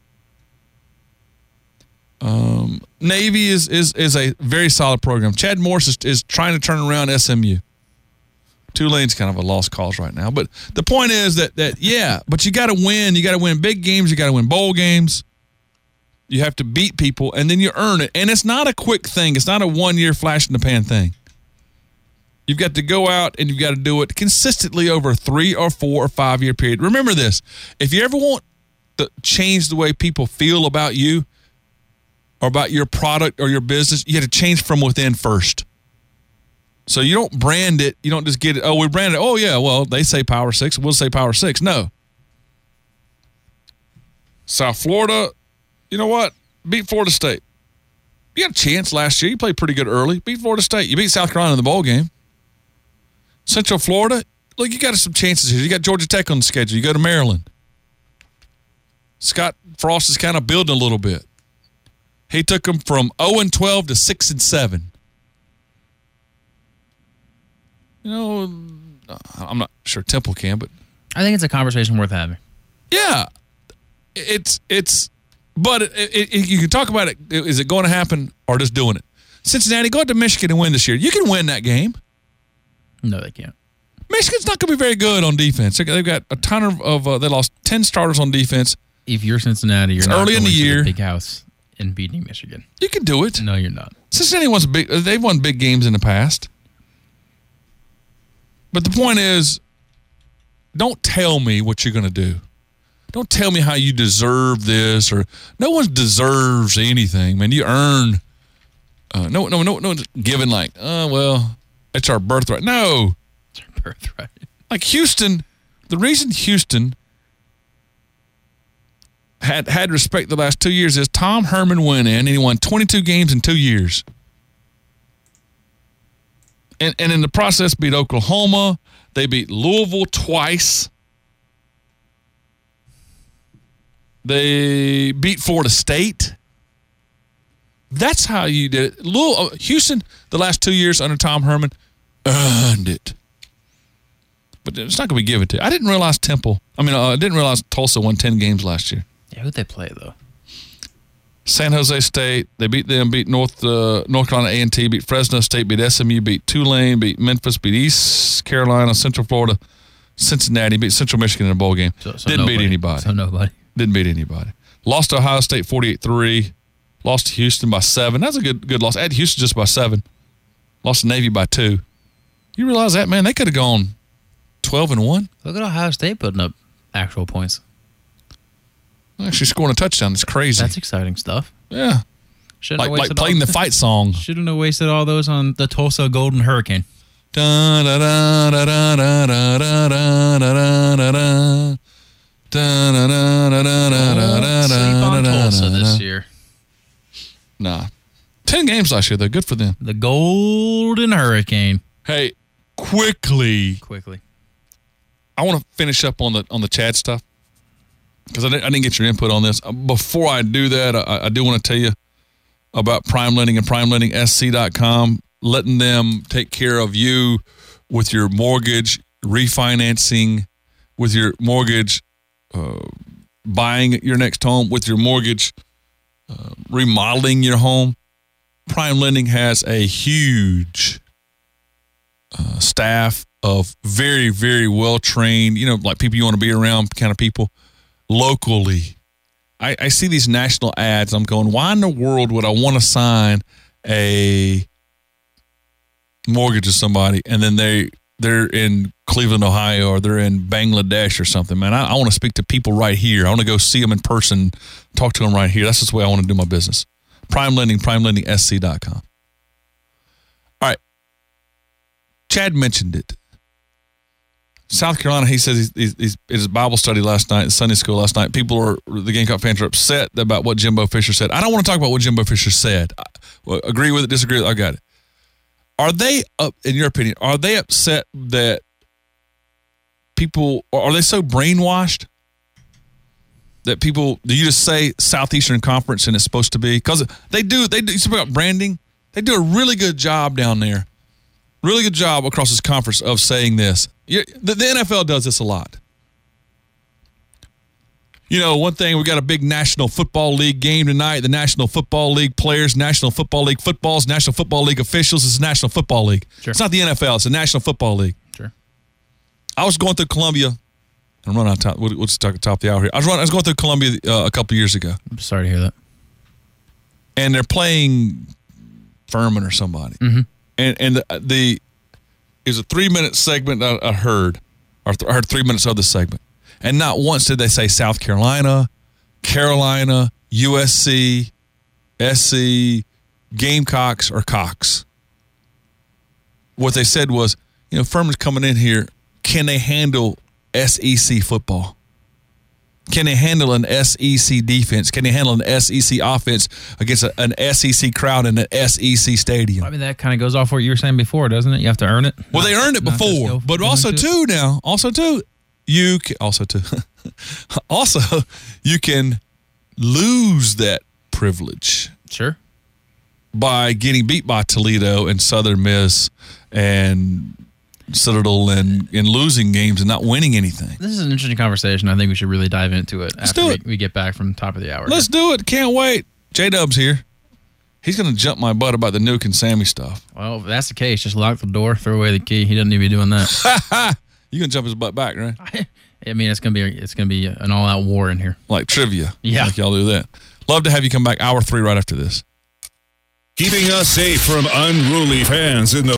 Navy is a very solid program. Chad Morris is trying to turn around SMU. Tulane's kind of a lost cause right now. But the point is that but you got to win. You got to win big games. You got to win bowl games. You have to beat people, and then you earn it. And it's not a quick thing. It's not a one-year flash-in-the-pan thing. You've got to go out, and you've got to do it consistently over a 3 or 4 or 5 year period. Remember this. If you ever want to change the way people feel about you, or about your product or your business, you have to change from within first. So you don't brand it. You don't just get it. Oh, we brand it. Oh, yeah, well, they say Power 6. We'll say Power 6. No. South Florida, you know what? Beat Florida State. You got a chance last year. You played pretty good early. Beat Florida State. You beat South Carolina in the bowl game. Central Florida, look, you got some chances here. You got Georgia Tech on the schedule. You go to Maryland. Scott Frost is kind of building a little bit. He took them from 0-12 to 6-7. You know, I'm not sure Temple can, but I think it's a conversation worth having. Yeah, but you can talk about it. Is it going to happen or just doing it? Cincinnati, go out to Michigan and win this year. You can win that game. No, they can't. Michigan's not going to be very good on defense. They've got a ton of they lost 10 starters on defense. If you're Cincinnati, you're not early in the year. To the big house and beating Michigan. You can do it. No, you're not. Cincinnati they've won big games in the past. But the point is, don't tell me what you're going to do. Don't tell me how you deserve this, or no one deserves anything, man. You earn. No one's given like, well, it's our birthright. No. It's our birthright. Like Houston, the reason Houston had respect the last 2 years is Tom Herman went in and he won 22 games in 2 years. And in the process beat Oklahoma. They beat Louisville twice. They beat Florida State. That's how you did it. Houston, the last 2 years under Tom Herman, earned it. But it's not going to be given to you. I didn't realize I didn't realize Tulsa won 10 games last year. Yeah, who'd they play, though? San Jose State. They beat them, beat North Carolina A&T, beat Fresno State, beat SMU, beat Tulane, beat Memphis, beat East Carolina, Central Florida, Cincinnati, beat Central Michigan in a bowl game. So Didn't beat anybody. So nobody. Didn't beat anybody. Lost to Ohio State 48-3. Lost to Houston by 7. That's a good loss. At Houston just by 7. Lost to Navy by 2. You realize that, man? They could have gone 12-1. Look at Ohio State putting up actual points. Actually scoring a touchdown. It's crazy. That's exciting stuff. Yeah. Like playing the fight song. Shouldn't have wasted all those on the Tulsa Golden Hurricane. Da da da da da da da da da da da. Sleep on Tulsa this year. Nah. 10 games last year, though. Good for them. The Golden Hurricane. Hey, quickly. I want to finish up on the Chad stuff because I didn't get your input on this. Before I do that, I do want to tell you about Prime Lending and PrimeLendingSC.com, letting them take care of you with your mortgage, refinancing with your mortgage, buying your next home with your mortgage, remodeling your home. Prime Lending has a huge staff of very, very well-trained, like people you want to be around kind of people locally. I see these national ads. I'm going, why in the world would I want to sign a mortgage to somebody and then they're in Cleveland, Ohio, or they're in Bangladesh or something, man? I want to speak to people right here. I want to go see them in person, talk to them right here. That's just the way I want to do my business. Prime Lending, PrimeLendingSC.com. All right. Chad mentioned it. South Carolina, he says he's in his Bible study last night, Sunday school last night. The Gamecock fans are upset about what Jimbo Fisher said. I don't want to talk about what Jimbo Fisher said. Agree with it, disagree with it, I got it. Are they, in your opinion, are they upset that people, are they so brainwashed that people, do you just say Southeastern Conference and it's supposed to be? Because they do speak about branding. They do a really good job down there. Really good job across this conference of saying this. The NFL does this a lot. One thing, we got a big National Football League game tonight. The National Football League players, National Football League footballs, National Football League officials. It's the National Football League. Sure. It's not the NFL. It's the National Football League. Sure. I was going through Columbia. I'm running out of time. We'll just talk at the top of the hour here. I was going through Columbia a couple of years ago. I'm sorry to hear that. And they're playing Furman or somebody. Mm-hmm. And it was a 3-minute segment I heard, or I heard 3 minutes of the segment. And not once did they say South Carolina, Carolina, USC, SC, Gamecocks, or Cox. What they said was, Furman's coming in here. Can they handle SEC football? Can they handle an SEC defense? Can they handle an SEC offense against an SEC crowd in an SEC stadium? I mean, that kind of goes off what you were saying before, doesn't it? You have to earn it. Well, they earned it before, but also too, you can lose that privilege. Sure. By getting beat by Toledo and Southern Miss and Citadel and losing games and not winning anything. This is an interesting conversation. I think we should really dive into it after we get back from top of the hour. Let's do it. Can't wait. J-Dub's here. He's going to jump my butt about the Nuke and Sammy stuff. Well, if that's the case, just lock the door, throw away the key. He doesn't need to be doing that. You can jump his butt back, right? I mean, it's gonna be an all-out war in here. Like trivia. Yeah. Like y'all do that. Love to have you come back. Hour 3 right after this. Keeping us safe from unruly fans in the